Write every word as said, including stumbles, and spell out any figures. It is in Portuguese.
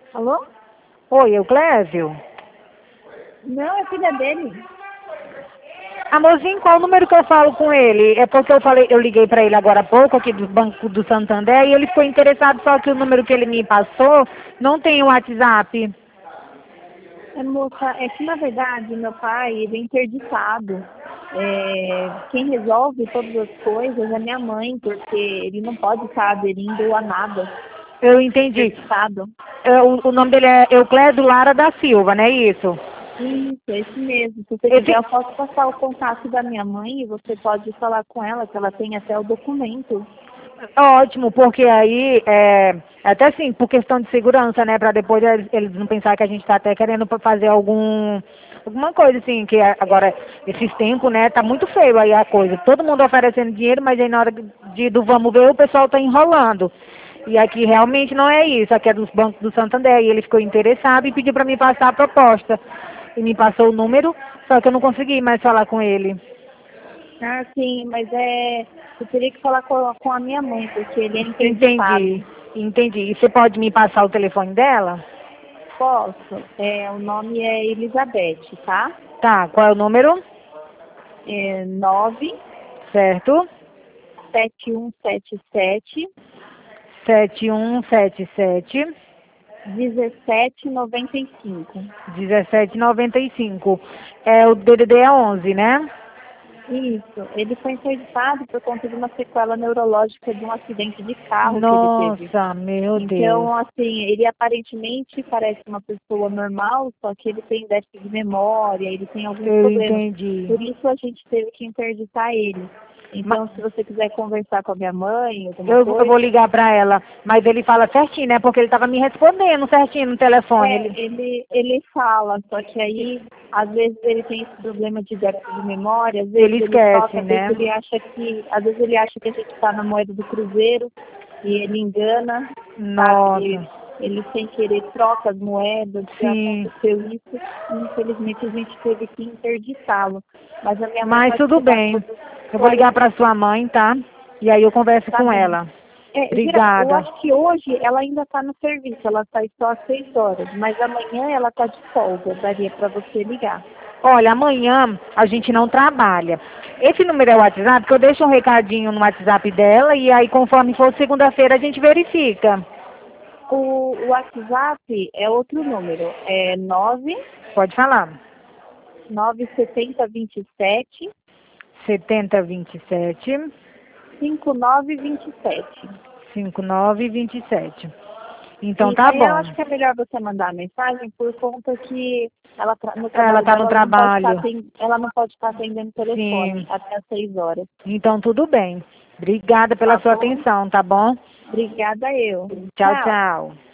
Alô? Oi, Euclésio? Não, é filha dele. Amorzinho, qual o número que eu falo com ele? É porque eu falei, eu liguei para ele agora há pouco, aqui do Banco do Santander, e ele ficou interessado, só que o número que ele me passou não tem o WhatsApp. É, moça, é que na verdade meu pai, ele é interditado. É, quem resolve todas as coisas é minha mãe, porque ele não pode estar aderindo a nada. Eu entendi. Interditado. É, o, o nome dele é Euclésio Lara da Silva, não é isso? Isso, é esse mesmo. Se você Esse... quiser, eu posso passar o contato da minha mãe e você pode falar com ela, que ela tem até o documento. Ótimo, porque aí, é, até assim, por questão de segurança, né, para depois eles, eles não pensar que a gente está até querendo pra fazer algum, alguma coisa assim, que agora, esses tempos, né, tá muito feio aí a coisa. Todo mundo oferecendo dinheiro, mas aí na hora de, do vamos ver, o pessoal tá enrolando. E aqui realmente não é isso, aqui é dos bancos do Santander, e ele ficou interessado e pediu para me passar a proposta. E me passou o número, só que eu não consegui mais falar com ele. Ah, sim, mas é. Eu teria que falar com, com a minha mãe, porque ele é interditado. Entendi, entendi. E você pode me passar o telefone dela? Posso? É, o nome é Elizabeth, tá? Tá, qual é o número? É nove Certo? sete um sete sete Sete um sete sete dezessete noventa e cinco. dezessete noventa e cinco. É o D D D é onze, né? Isso, ele foi interditado por conta de uma sequela neurológica de um acidente de carro que ele teve. Nossa, meu Deus. Então, assim, ele aparentemente parece uma pessoa normal, só que ele tem déficit de memória, ele tem alguns Eu problemas. entendi. Por isso a gente teve que interditar ele. Então, Ma- se você quiser conversar com a minha mãe, alguma Eu, eu vou coisa, ligar pra ela, mas ele fala certinho, né? Porque ele tava me respondendo certinho no telefone. é, Ele, ele, ele fala, só que aí, às vezes ele tem esse problema de déficit de memória, às ele vezes ele esquece, toca, às vezes né? ele acha que, às vezes ele acha que a gente está na moeda do cruzeiro e ele engana, sabe? Ele, Nossa, ele sem querer troca as moedas, já sim. aconteceu isso, e infelizmente a gente teve que interditá-lo. Mas a minha mãe Mas pode tudo te dar bem. todas as Eu vou ligar pra informações, sua mãe, tá? E aí eu converso tá com bem? ela. É, gira- eu Obrigada. acho que hoje ela ainda está no serviço, ela sai só às seis horas, mas amanhã ela está de folga, daria para você ligar. Olha, amanhã a gente não trabalha. Esse número é o WhatsApp, que eu deixo um recadinho no WhatsApp dela e aí conforme for segunda-feira a gente verifica. O, o WhatsApp é outro número, é nove Pode falar. nove sete zero dois sete setenta vinte e sete, cinco nove dois sete. cinquenta e nove vinte e sete. Então E tá aí eu bom. acho que é melhor você mandar a mensagem por conta que ela tra- no Ela trabalho tá no dela ela não pode estar trabalho. atendendo, ela não pode estar atendendo telefone Sim. até às seis horas, Então tudo bem. Obrigada pela tá sua bom? atenção, tá bom? Obrigada eu. Tchau, Tchau. tchau.